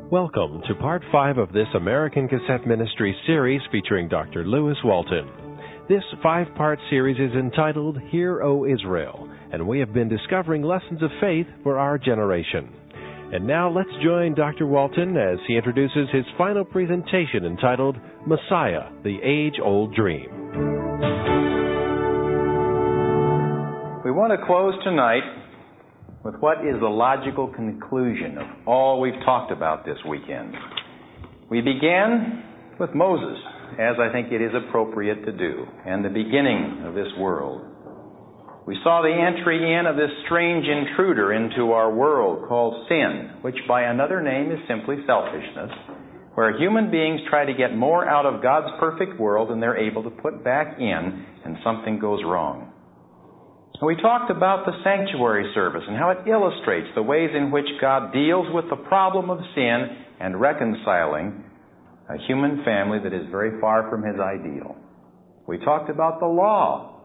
Welcome to Part 5 of this American Cassette Ministry series featuring Dr. Lewis Walton. This 5-part series is entitled, Hear, O Israel, and we have been discovering lessons of faith for our generation. And now let's join Dr. Walton as he introduces his final presentation entitled, Messiah, the Age-Old Dream. We want to close tonight with what is the logical conclusion of all we've talked about this weekend. We began with Moses, as I think it is appropriate to do, and the beginning of this world. We saw the entry in of this strange intruder into our world called sin, which by another name is simply selfishness, where human beings try to get more out of God's perfect world than they're able to put back in, and something goes wrong. We talked about the sanctuary service and how it illustrates the ways in which God deals with the problem of sin and reconciling a human family that is very far from His ideal. We talked about the law.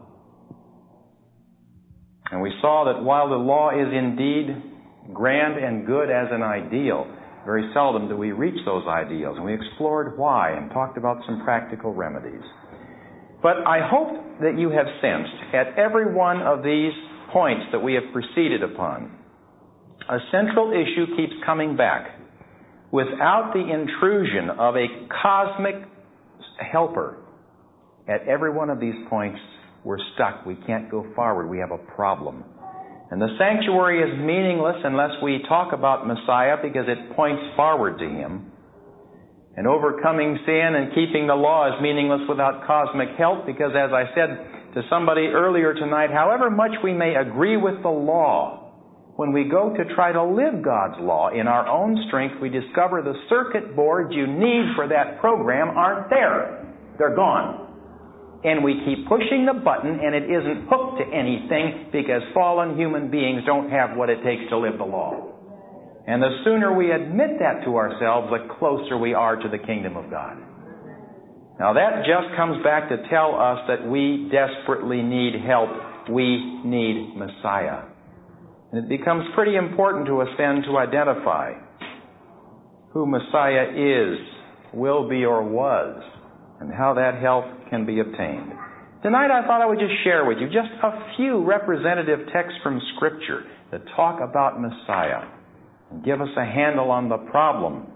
And we saw that while the law is indeed grand and good as an ideal, very seldom do we reach those ideals. And we explored why and talked about some practical remedies. But I hope that you have sensed at every one of these points that we have proceeded upon, a central issue keeps coming back. Without the intrusion of a cosmic helper, at every one of these points, we're stuck. We can't go forward. We have a problem. And the sanctuary is meaningless unless we talk about Messiah because it points forward to Him. And overcoming sin and keeping the law is meaningless without cosmic help because, as I said to somebody earlier tonight, however much we may agree with the law, when we go to try to live God's law in our own strength, we discover the circuit boards you need for that program aren't there. They're gone. And we keep pushing the button and it isn't hooked to anything because fallen human beings don't have what it takes to live the law. And the sooner we admit that to ourselves, the closer we are to the kingdom of God. Now that just comes back to tell us that we desperately need help. We need Messiah. And it becomes pretty important to us then to identify who Messiah is, will be, or was, and how that help can be obtained. Tonight I thought I would just share with you just a few representative texts from Scripture that talk about Messiah. Give us a handle on the problem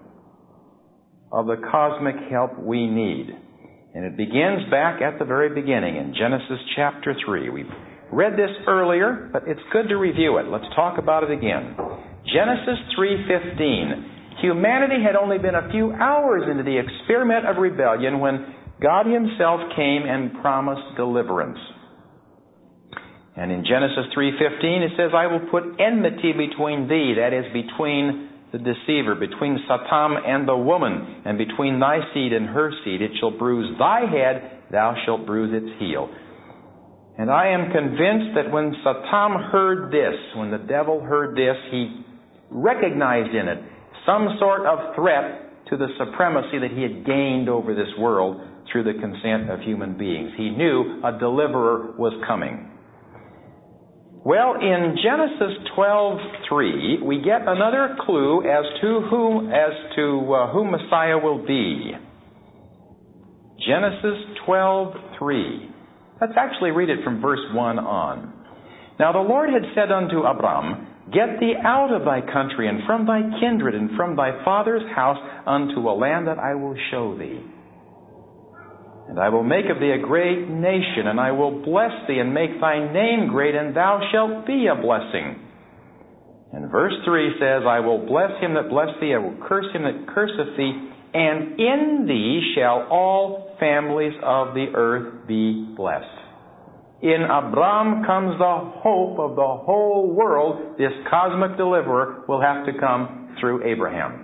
of the cosmic help we need. And it begins back at the very beginning in Genesis chapter 3. We've read this earlier, but it's good to review it. Let's talk about it again. Genesis 3:15. Humanity had only been a few hours into the experiment of rebellion when God Himself came and promised deliverance. And in Genesis 3:15 it says, I will put enmity between thee, that is, between the deceiver, between Satan and the woman, and between thy seed and her seed. It shall bruise thy head, thou shalt bruise its heel. And I am convinced that when Satan heard this, when the devil heard this, he recognized in it some sort of threat to the supremacy that he had gained over this world through the consent of human beings. He knew a deliverer was coming. Well, in Genesis 12:3, we get another clue as to who Messiah will be. Genesis 12:3. Let's actually read it from verse 1 on. Now the Lord had said unto Abram, Get thee out of thy country, and from thy kindred, and from thy father's house, unto a land that I will show thee. And I will make of thee a great nation, and I will bless thee, and make thy name great, and thou shalt be a blessing. And verse 3 says, I will bless him that bless thee, I will curse him that curseth thee, and in thee shall all families of the earth be blessed. In Abram comes the hope of the whole world. This cosmic deliverer will have to come through Abraham.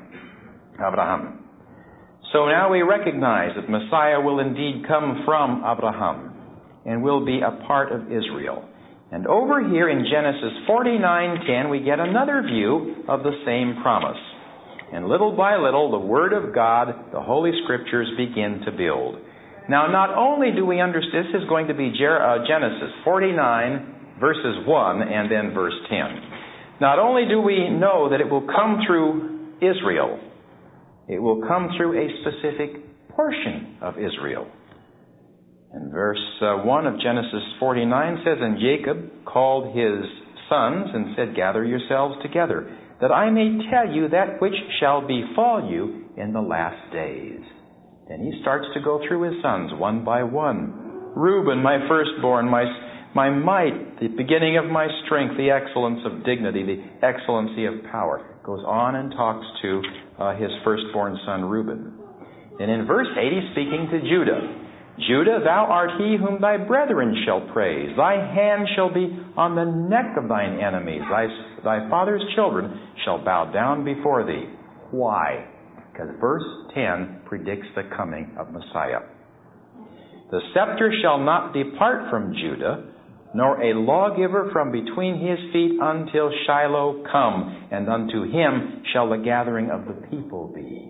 So now we recognize that Messiah will indeed come from Abraham and will be a part of Israel. And over here in Genesis 49:10, we get another view of the same promise. And little by little, the Word of God, the Holy Scriptures, begin to build. Now, not only do we understand, this is going to be Genesis 49, verses 1, and then verse 10. Not only do we know that it will come through Israel, It will come through a specific portion of Israel. And verse 1 of Genesis 49 says, And Jacob called his sons and said, Gather yourselves together, that I may tell you that which shall befall you in the last days. Then he starts to go through his sons one by one. Reuben, my firstborn, my might, the beginning of my strength, the excellence of dignity, the excellency of power. Goes on and talks to his firstborn son Reuben. And in verse 8 he's speaking to Judah. Judah, thou art he whom thy brethren shall praise. Thy hand shall be on the neck of thine enemies. Thy father's children shall bow down before thee. Why? Because verse 10 predicts the coming of Messiah. The scepter shall not depart from Judah, nor a lawgiver from between his feet until Shiloh come, and unto him shall the gathering of the people be.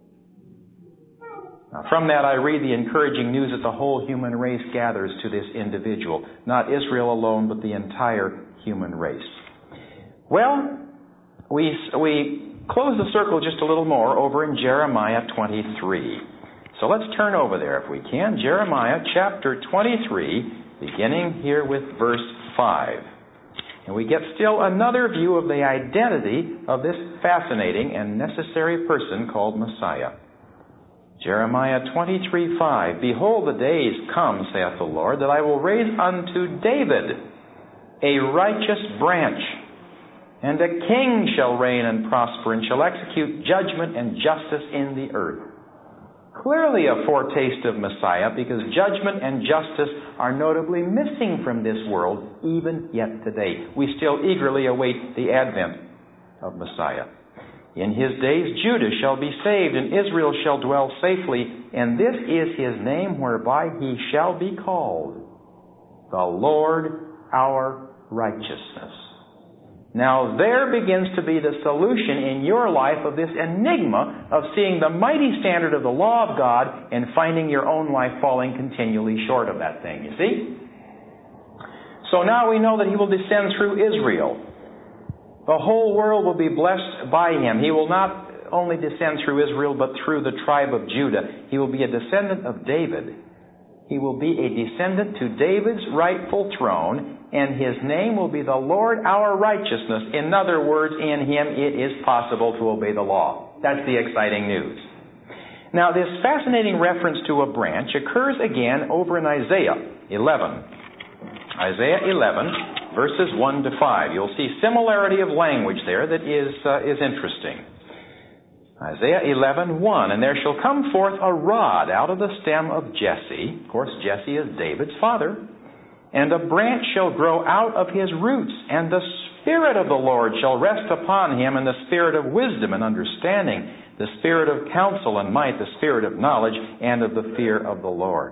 Now, from that I read the encouraging news that the whole human race gathers to this individual. Not Israel alone, but the entire human race. Well, we close the circle just a little more over in Jeremiah 23. So let's turn over there if we can. Jeremiah chapter 23, beginning here with verse 5. And we get still another view of the identity of this fascinating and necessary person called Messiah. Jeremiah 23:5. Behold, the days come, saith the Lord, that I will raise unto David a righteous branch, and a king shall reign and prosper, and shall execute judgment and justice in the earth. Clearly a foretaste of Messiah, because judgment and justice are notably missing from this world, even yet today. We still eagerly await the advent of Messiah. In his days Judah shall be saved, and Israel shall dwell safely, and this is his name whereby he shall be called, the Lord our righteousness. Now there begins to be the solution in your life of this enigma of seeing the mighty standard of the law of God and finding your own life falling continually short of that thing, you see? So now we know that he will descend through Israel. The whole world will be blessed by him. He will not only descend through Israel, but through the tribe of Judah. He will be a descendant of David. He will be a descendant to David's rightful throne, and his name will be the Lord our righteousness. In other words, in him it is possible to obey the law. That's the exciting news. Now, this fascinating reference to a branch occurs again over in Isaiah 11. Isaiah 11, verses 1 to 5. You'll see similarity of language there that is interesting. Isaiah 11:1, And there shall come forth a rod out of the stem of Jesse. Of course, Jesse is David's father. And a branch shall grow out of his roots, and the Spirit of the Lord shall rest upon him, and the Spirit of wisdom and understanding, the Spirit of counsel and might, the Spirit of knowledge, and of the fear of the Lord.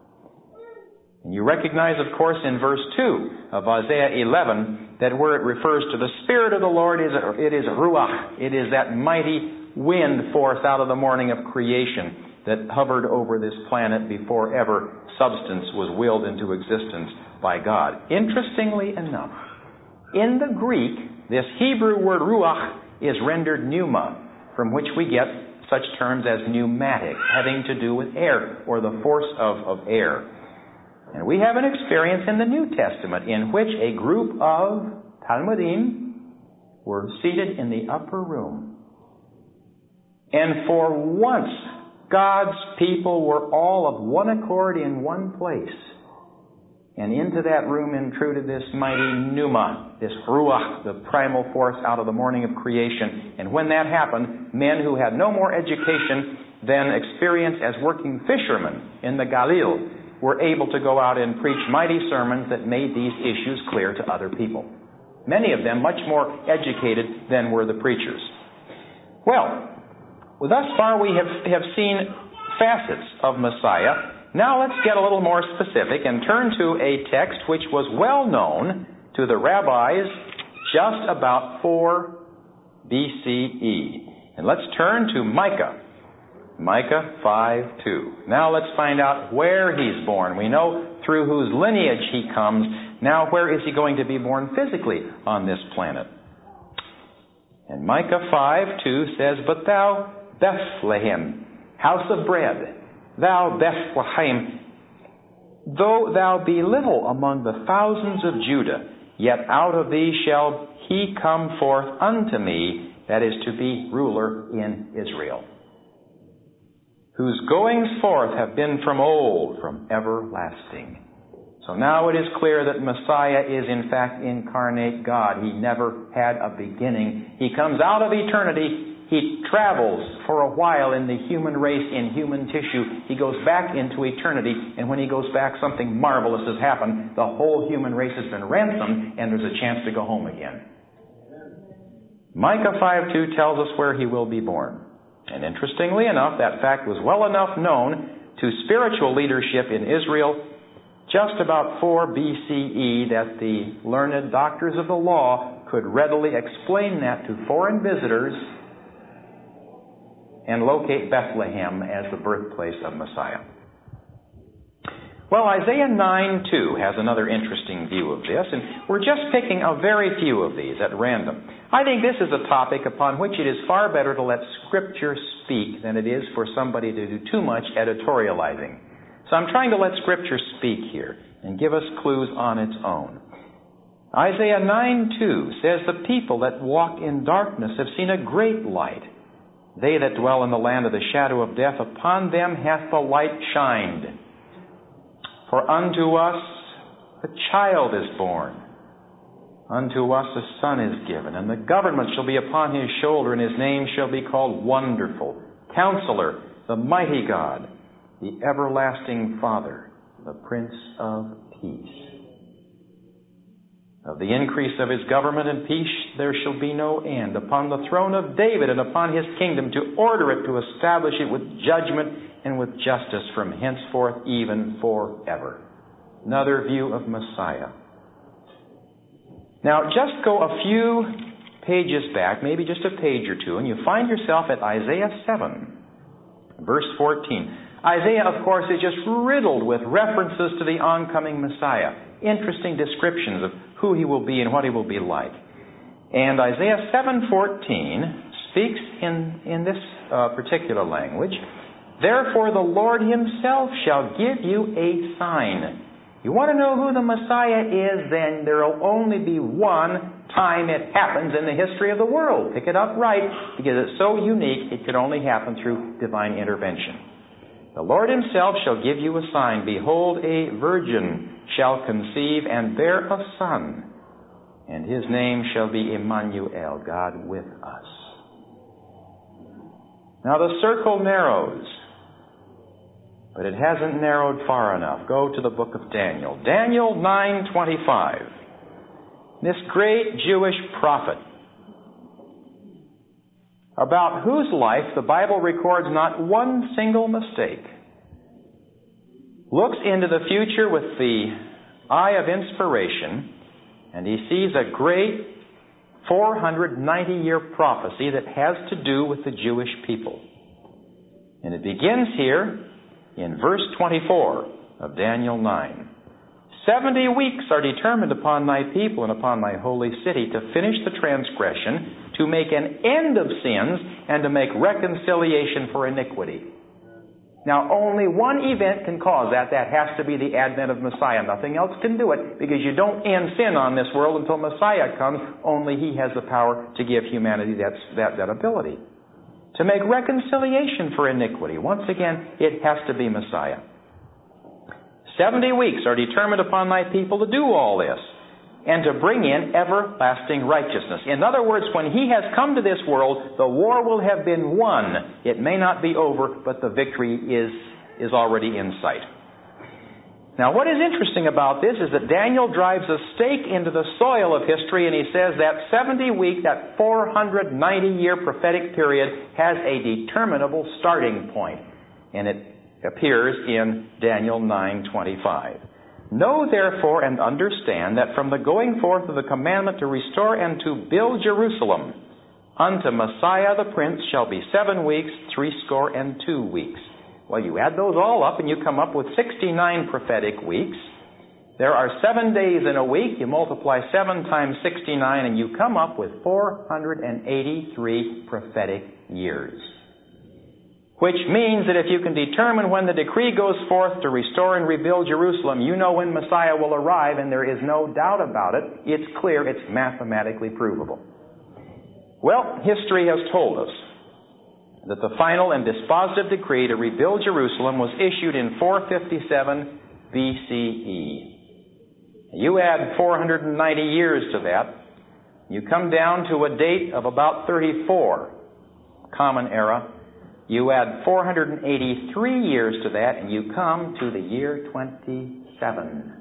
And you recognize, of course, in verse 2 of Isaiah 11, that where it refers to the Spirit of the Lord, it is Ruach. It is that mighty wind forth out of the morning of creation that hovered over this planet before ever substance was willed into existence by God. Interestingly enough, in the Greek, this Hebrew word Ruach is rendered pneuma, from which we get such terms as pneumatic, having to do with air, or the force of air. And we have an experience in the New Testament in which a group of Talmudim were seated in the upper room. And for once, God's people were all of one accord in one place. And into that room intruded this mighty pneuma, this ruach, the primal force out of the morning of creation. And when that happened, men who had no more education than experience as working fishermen in the Galil were able to go out and preach mighty sermons that made these issues clear to other people. Many of them much more educated than were the preachers. Well, thus far we have seen facets of Messiah. Now let's get a little more specific and turn to a text which was well known to the rabbis just about 4 BCE. And let's turn to Micah. Micah 5:2. Now let's find out where he's born. We know through whose lineage he comes. Now where is he going to be born physically on this planet? And Micah 5:2 says, But thou, Bethlehem, house of bread, thou Bethlehem, though thou be little among the thousands of Judah, yet out of thee shall he come forth unto me, that is to be ruler in Israel, whose goings forth have been from old, from everlasting. So now it is clear that Messiah is in fact incarnate God. He never had a beginning. He comes out of eternity. He travels for a while in the human race, in human tissue. He goes back into eternity, and when he goes back, something marvelous has happened. The whole human race has been ransomed, and there's a chance to go home again. Micah 5:2 tells us where he will be born. And interestingly enough, that fact was well enough known to spiritual leadership in Israel just about 4 BCE that the learned doctors of the law could readily explain that to foreign visitors and locate Bethlehem as the birthplace of Messiah. Well, Isaiah 9:2 has another interesting view of this, and we're just picking a very few of these at random. I think this is a topic upon which it is far better to let Scripture speak than it is for somebody to do too much editorializing. So I'm trying to let Scripture speak here and give us clues on its own. Isaiah 9:2 says, "The people that walk in darkness have seen a great light. They that dwell in the land of the shadow of death, upon them hath the light shined. For unto us a child is born. Unto us a son is given, and the government shall be upon his shoulder, and his name shall be called Wonderful, Counselor, the Mighty God, the Everlasting Father, the Prince of Peace. Of the increase of his government and peace there shall be no end, upon the throne of David and upon his kingdom, to order it, to establish it with judgment and with justice from henceforth even forever." Another view of Messiah. Now, just go a few pages back, maybe just a page or two, and you find yourself at Isaiah 7, verse 14. Isaiah, of course, is just riddled with references to the oncoming Messiah. Interesting descriptions of who he will be and what he will be like. And Isaiah 7:14 speaks in this particular language, "Therefore the Lord himself shall give you a sign." You want to know who the Messiah is, then there will only be one time it happens in the history of the world. Pick it up right, because it's so unique it could only happen through divine intervention. "The Lord himself shall give you a sign. Behold, a virgin shall conceive and bear a son, and his name shall be Emmanuel, God with us." Now the circle narrows, but it hasn't narrowed far enough. Go to the book of Daniel. Daniel 9:25. This great Jewish prophet, about whose life the Bible records not one single mistake, looks into the future with the eye of inspiration, and he sees a great 490-year prophecy that has to do with the Jewish people. And it begins here in verse 24 of Daniel 9. 70 weeks are determined upon thy people and upon thy holy city to finish the transgression, to make an end of sins, and to make reconciliation for iniquity. Now, only one event can cause that. That has to be the advent of Messiah. Nothing else can do it, because you don't end sin on this world until Messiah comes. Only he has the power to give humanity that ability. To make reconciliation for iniquity. Once again, it has to be Messiah. 70 weeks are determined upon thy people to do all this, and to bring in everlasting righteousness. In other words, when he has come to this world, the war will have been won. It may not be over, but the victory is already in sight. Now, what is interesting about this is that Daniel drives a stake into the soil of history, and he says that 70-week, that 490-year prophetic period has a determinable starting point. And it appears in Daniel 9:25. "Know therefore and understand that from the going forth of the commandment to restore and to build Jerusalem unto Messiah the Prince shall be 7 weeks, 62 weeks. Well, you add those all up and you come up with 69 prophetic weeks. There are 7 days in a week. You multiply 7 times 69 and you come up with 483 prophetic years. which means that if you can determine when the decree goes forth to restore and rebuild Jerusalem, you know when Messiah will arrive, and there is no doubt about it. It's clear, it's mathematically provable. Well, history has told us that the final and dispositive decree to rebuild Jerusalem was issued in 457 BCE. You add 490 years to that, you come down to a date of about 34, Common Era. You add 483 years to that, and you come to the year 27.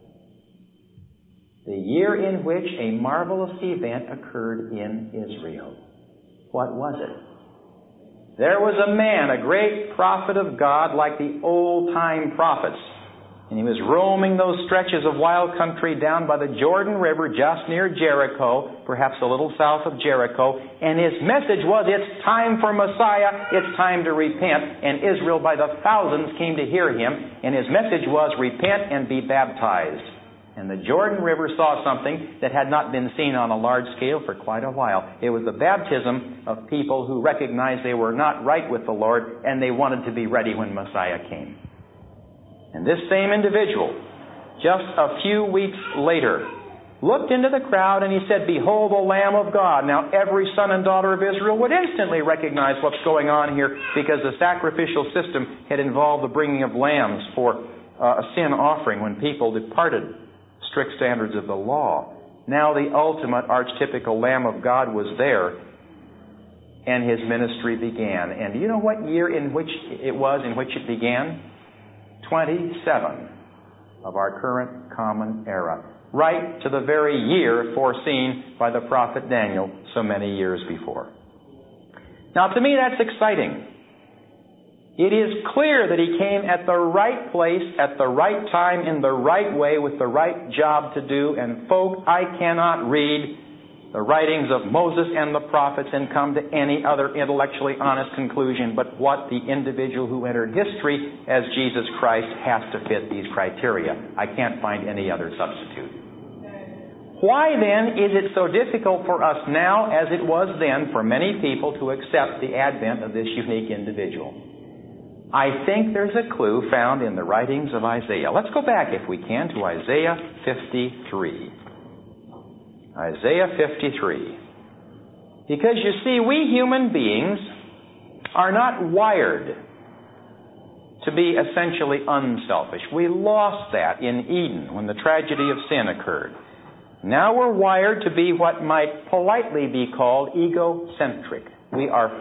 The year in which a marvelous event occurred in Israel. What was it? There was a man, a great prophet of God, like the old-time prophets. And he was roaming those stretches of wild country down by the Jordan River just near Jericho, perhaps a little south of Jericho. And his message was, it's time for Messiah, it's time to repent. And Israel by the thousands came to hear him. And his message was, repent and be baptized. And the Jordan River saw something that had not been seen on a large scale for quite a while. It was the baptism of people who recognized they were not right with the Lord, and they wanted to be ready when Messiah came. And this same individual, just a few weeks later, looked into the crowd and he said, behold the Lamb of God. Now every son and daughter of Israel would instantly recognize what's going on here, because the sacrificial system had involved the bringing of lambs for a sin offering when people departed strict standards of the law. Now the ultimate archetypical Lamb of God was there, and his ministry began. And do you know what year in which it began? 27 of our current Common Era. Right to the very year foreseen by the prophet Daniel so many years before. Now to me that's exciting. It is clear that he came at the right place, at the right time, in the right way, with the right job to do. And folks, I cannot read the writings of Moses and the prophets and come to any other intellectually honest conclusion but what the individual who entered history as Jesus Christ has to fit these criteria. I can't find any other substitute. Why then is it so difficult for us now, as it was then for many people, to accept the advent of this unique individual? I think there's a clue found in the writings of Isaiah. Let's go back, if we can, to Isaiah 53. Isaiah 53. Because you see, we human beings are not wired to be essentially unselfish. We lost that in Eden when the tragedy of sin occurred. Now we're wired to be what might politely be called egocentric. We are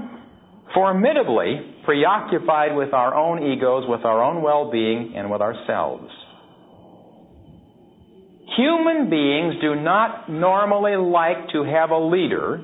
formidably preoccupied with our own egos, with our own well-being, and with ourselves. Human beings do not normally like to have a leader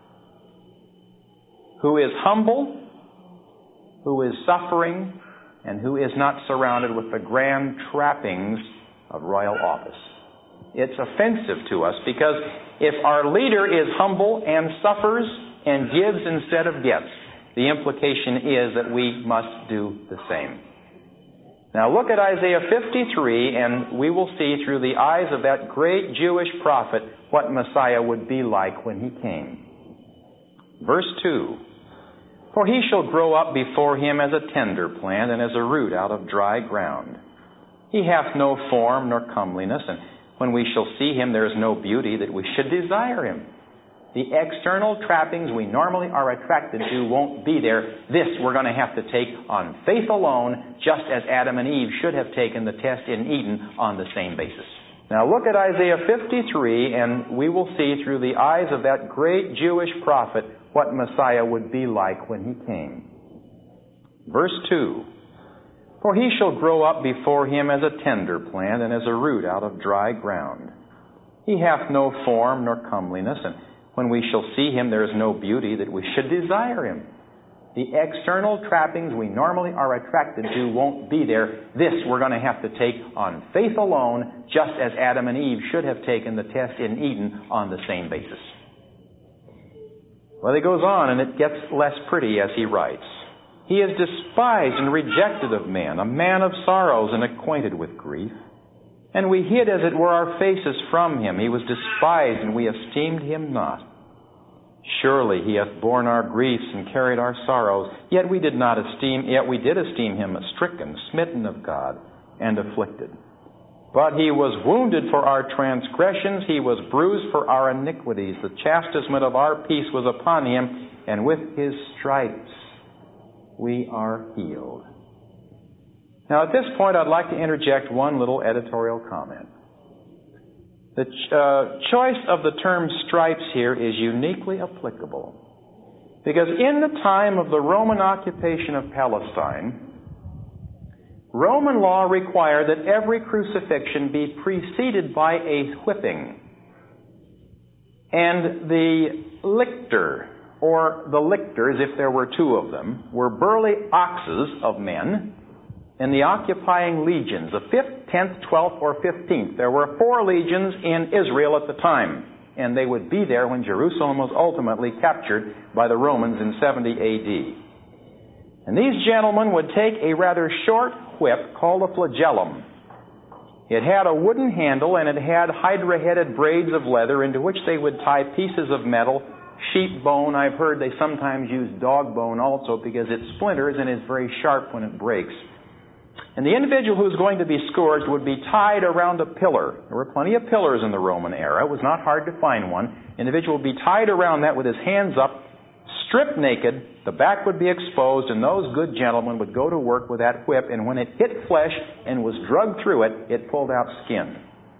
who is humble, who is suffering, and who is not surrounded with the grand trappings of royal office. It's offensive to us because if our leader is humble and suffers and gives instead of gets, the implication is that we must do the same. Now look at Isaiah 53, and we will see through the eyes of that great Jewish prophet what Messiah would be like when he came. Verse 2, for he shall grow up before him as a tender plant and as a root out of dry ground. He hath no form nor comeliness, and when we shall see him there is no beauty that we should desire him. The external trappings we normally are attracted to won't be there. This we're going to have to take on faith alone, just as Adam and Eve should have taken the test in Eden on the same basis. Now look at Isaiah 53, and we will see through the eyes of that great Jewish prophet what Messiah would be like when he came. Verse 2, for he shall grow up before him as a tender plant and as a root out of dry ground. He hath no form nor comeliness, and when we shall see him, there is no beauty that we should desire him. The external trappings we normally are attracted to won't be there. This we're going to have to take on faith alone, just as Adam and Eve should have taken the test in Eden on the same basis. Well, he goes on, and it gets less pretty as he writes. He is despised and rejected of men, a man of sorrows and acquainted with grief. And we hid, as it were, our faces from him. He was despised, and we esteemed him not. Surely he hath borne our griefs and carried our sorrows, yet we did esteem him stricken, smitten of God, and afflicted. But he was wounded for our transgressions, he was bruised for our iniquities. The chastisement of our peace was upon him, and with his stripes we are healed. Now at this point I'd like to interject one little editorial comment. The choice of the term stripes here is uniquely applicable because in the time of the Roman occupation of Palestine, Roman law required that every crucifixion be preceded by a whipping. And the lictor, or the lictors, if there were two of them, were burly oxes of men in the occupying legions, the 5th, 10th, 12th, or 15th. There were 4 legions in Israel at the time, and they would be there when Jerusalem was ultimately captured by the Romans in 70 A.D. And these gentlemen would take a rather short whip called a flagellum. It had a wooden handle and it had hydra-headed braids of leather into which they would tie pieces of metal, sheep bone. I've heard they sometimes use dog bone also because it splinters and is very sharp when it breaks. And the individual who was going to be scourged would be tied around a pillar. There were plenty of pillars in the Roman era. It was not hard to find one. The individual would be tied around that with his hands up, stripped naked, the back would be exposed, and those good gentlemen would go to work with that whip, and when it hit flesh and was drugged through it, it pulled out skin.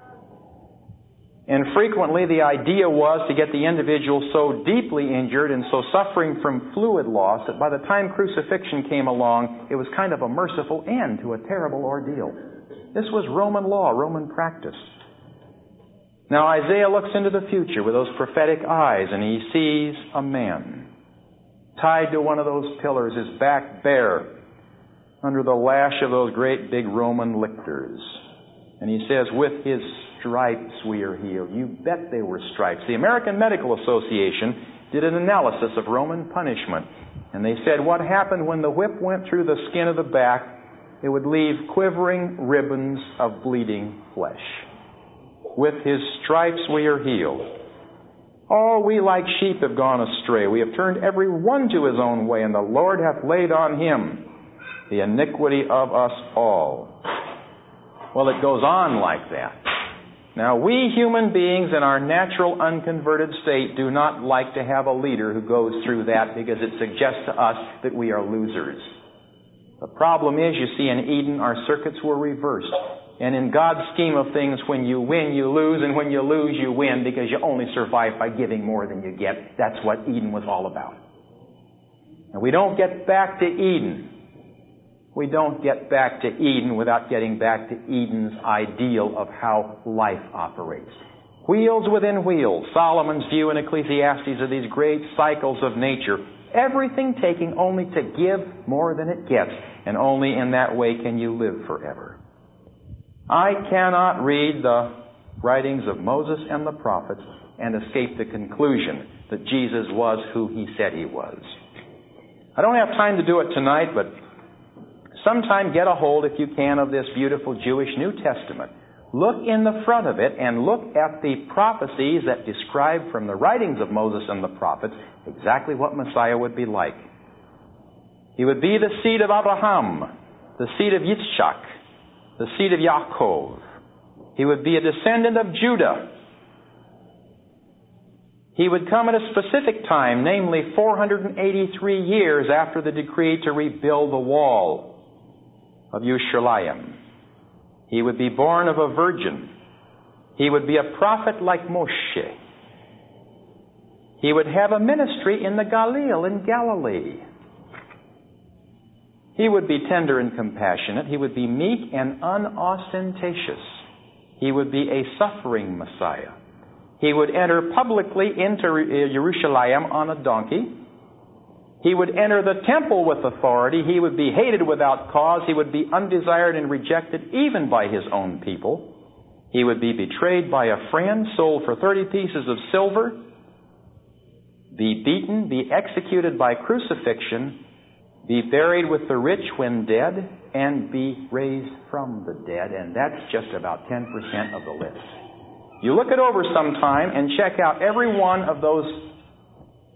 And frequently the idea was to get the individual so deeply injured and so suffering from fluid loss that by the time crucifixion came along, it was kind of a merciful end to a terrible ordeal. This was Roman law, Roman practice. Now Isaiah looks into the future with those prophetic eyes, and he sees a man tied to one of those pillars, his back bare, under the lash of those great big Roman lictors. And he says, with his stripes we are healed. You bet they were stripes. The American Medical Association did an analysis of Roman punishment. And they said what happened when the whip went through the skin of the back, it would leave quivering ribbons of bleeding flesh. With his stripes we are healed. All we like sheep have gone astray. We have turned every one to his own way, and the Lord hath laid on him the iniquity of us all. Well, it goes on like that. Now, we human beings in our natural unconverted state do not like to have a leader who goes through that because it suggests to us that we are losers. The problem is, you see, in Eden, our circuits were reversed. And in God's scheme of things, when you win, you lose, and when you lose, you win because you only survive by giving more than you get. That's what Eden was all about. And we don't get back to Eden. We don't get back to Eden without getting back to Eden's ideal of how life operates. Wheels within wheels. Solomon's view in Ecclesiastes of these great cycles of nature. Everything taking only to give more than it gets. And only in that way can you live forever. I cannot read the writings of Moses and the prophets and escape the conclusion that Jesus was who he said he was. I don't have time to do it tonight, but sometime get a hold, if you can, of this beautiful Jewish New Testament. Look in the front of it and look at the prophecies that describe from the writings of Moses and the prophets exactly what Messiah would be like. He would be the seed of Abraham, the seed of Yitzchak, the seed of Yaakov. He would be a descendant of Judah. He would come at a specific time, namely 483 years after the decree to rebuild the wall of Yerushalayim. He would be born of a virgin. He would be a prophet like Moshe. He would have a ministry in the Galilee, in Galilee. He would be tender and compassionate. He would be meek and unostentatious. He would be a suffering Messiah. He would enter publicly into Yerushalayim on a donkey. He would enter the temple with authority. He would be hated without cause. He would be undesired and rejected even by his own people. He would be betrayed by a friend, sold for 30 pieces of silver, be beaten, be executed by crucifixion, be buried with the rich when dead, and be raised from the dead. And that's just about 10% of the list. You look it over sometime and check out every one of those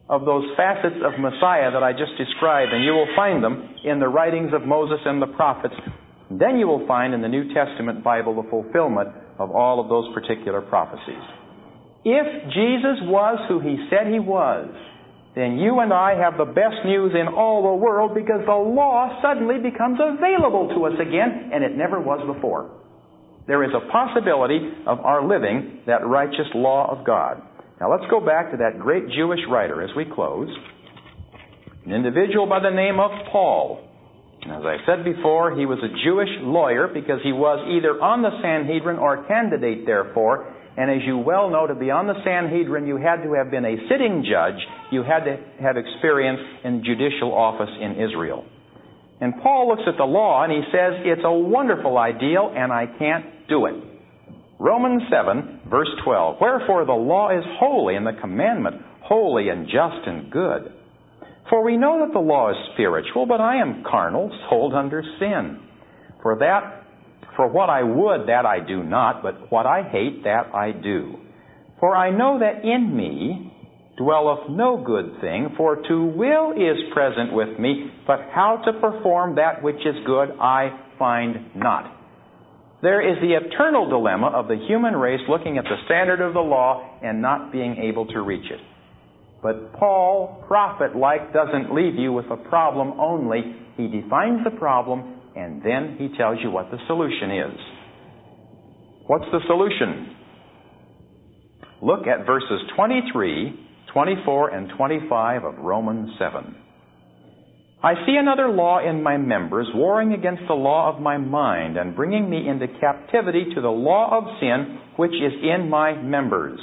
of those facets of Messiah that I just described, and you will find them in the writings of Moses and the prophets. Then you will find in the New Testament Bible the fulfillment of all of those particular prophecies. If Jesus was who He said He was, then you and I have the best news in all the world, because the law suddenly becomes available to us again, and it never was before. There is a possibility of our living that righteous law of God. Now let's go back to that great Jewish writer as we close. An individual by the name of Paul. And as I said before, he was a Jewish lawyer because he was either on the Sanhedrin or candidate therefor. And as you well know, to be on the Sanhedrin, you had to have been a sitting judge. You had to have experience in judicial office in Israel. And Paul looks at the law and he says, it's a wonderful ideal and I can't do it. Romans 7, verse 12. Wherefore the law is holy, and the commandment holy and just and good. For we know that the law is spiritual, but I am carnal, sold under sin. For what I would, that I do not, but what I hate, that I do. For I know that in me dwelleth no good thing, for to will is present with me, but how to perform that which is good I find not. There is the eternal dilemma of the human race looking at the standard of the law and not being able to reach it. But Paul, prophet-like, doesn't leave you with a problem only. He defines the problem and then he tells you what the solution is. What's the solution? Look at verses 23, 24, and 25 of Romans 7. I see another law in my members, warring against the law of my mind, and bringing me into captivity to the law of sin, which is in my members.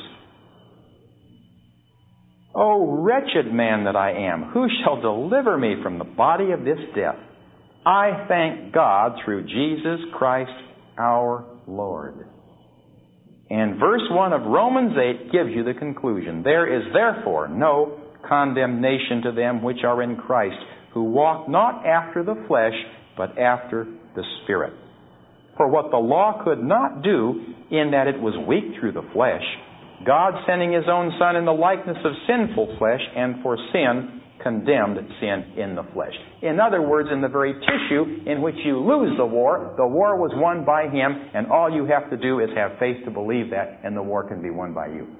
O wretched man that I am, who shall deliver me from the body of this death? I thank God through Jesus Christ our Lord. And verse 1 of Romans 8 gives you the conclusion. There is therefore no condemnation to them which are in Christ, who walk not after the flesh, but after the Spirit. For what the law could not do, in that it was weak through the flesh, God sending His own Son in the likeness of sinful flesh, and for sin, condemned sin in the flesh. In other words, in the very tissue in which you lose the war was won by Him, and all you have to do is have faith to believe that, and the war can be won by you.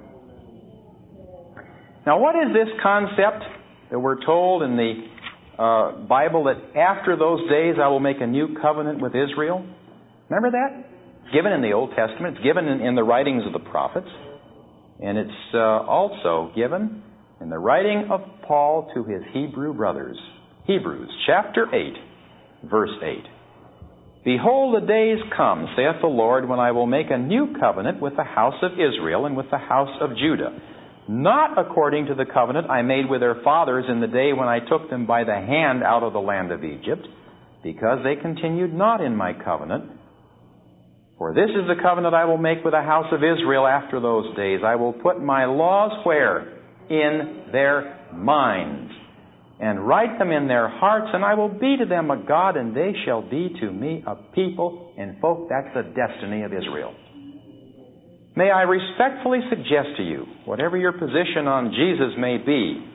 Now, what is this concept that we're told in the Bible, that after those days I will make a new covenant with Israel? Remember that? It's given in the Old Testament. It's given in the writings of the prophets. And it's also given in the writing of Paul to his Hebrew brothers. Hebrews chapter 8, verse 8. Behold, the days come, saith the Lord, when I will make a new covenant with the house of Israel and with the house of Judah. Not according to the covenant I made with their fathers in the day when I took them by the hand out of the land of Egypt, because they continued not in my covenant. For this is the covenant I will make with the house of Israel after those days. I will put my laws where? In their minds, and write them in their hearts, and I will be to them a God, and they shall be to me a people. And folk, that's the destiny of Israel. May I respectfully suggest to you, whatever your position on Jesus may be,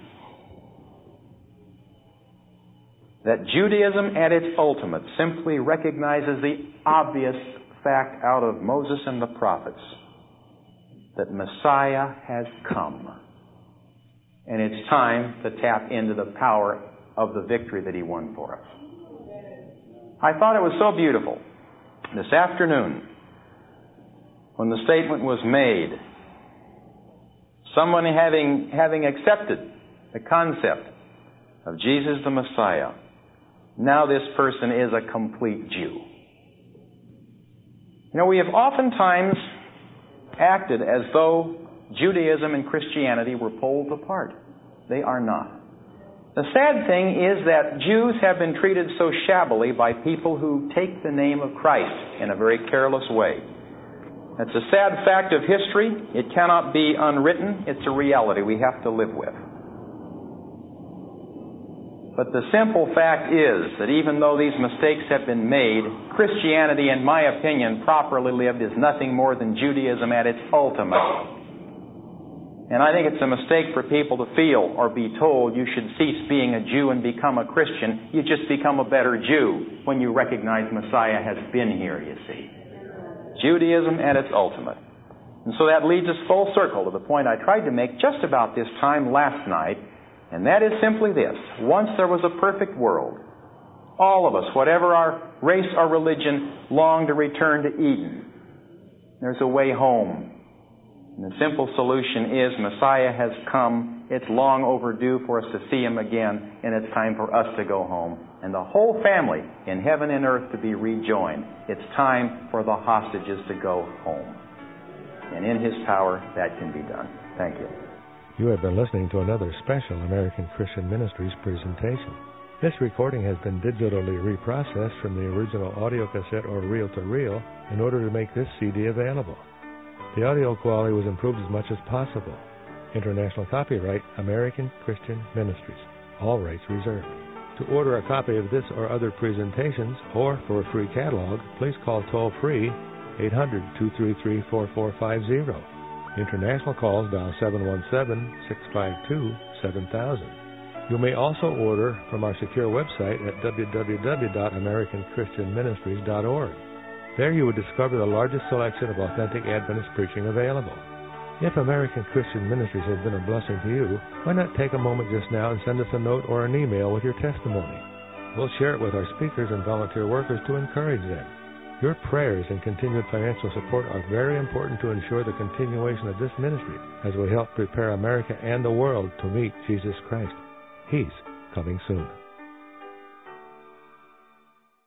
that Judaism at its ultimate simply recognizes the obvious fact out of Moses and the prophets, that Messiah has come. And it's time to tap into the power of the victory that He won for us. I thought it was so beautiful this afternoon when the statement was made, someone having accepted the concept of Jesus the Messiah, now this person is a complete Jew. You know, we have oftentimes acted as though Judaism and Christianity were poles apart. They are not. The sad thing is that Jews have been treated so shabbily by people who take the name of Christ in a very careless way. That's a sad fact of history. It cannot be unwritten. It's a reality we have to live with. But the simple fact is that even though these mistakes have been made, Christianity, in my opinion, properly lived, is nothing more than Judaism at its ultimate. And I think it's a mistake for people to feel or be told you should cease being a Jew and become a Christian. You just become a better Jew when you recognize Messiah has been here, you see. Judaism at its ultimate. And so that leads us full circle to the point I tried to make just about this time last night, and that is simply this. Once there was a perfect world. All of us, whatever our race or religion, long to return to Eden. There's a way home. And the simple solution is Messiah has come. It's long overdue for us to see Him again, and it's time for us to go home. And the whole family in heaven and earth to be rejoined. It's time for the hostages to go home. And in His power, that can be done. Thank you. You have been listening to another special American Christian Ministries presentation. This recording has been digitally reprocessed from the original audio cassette or reel-to-reel in order to make this CD available. The audio quality was improved as much as possible. International copyright, American Christian Ministries. All rights reserved. To order a copy of this or other presentations, or for a free catalog, please call toll-free 800-233-4450. International calls dial 717-652-7000. You may also order from our secure website at www.americanchristianministries.org. There you will discover the largest selection of authentic Adventist preaching available. If American Christian Ministries has been a blessing to you, why not take a moment just now and send us a note or an email with your testimony? We'll share it with our speakers and volunteer workers to encourage them. Your prayers and continued financial support are very important to ensure the continuation of this ministry as we help prepare America and the world to meet Jesus Christ. He's coming soon.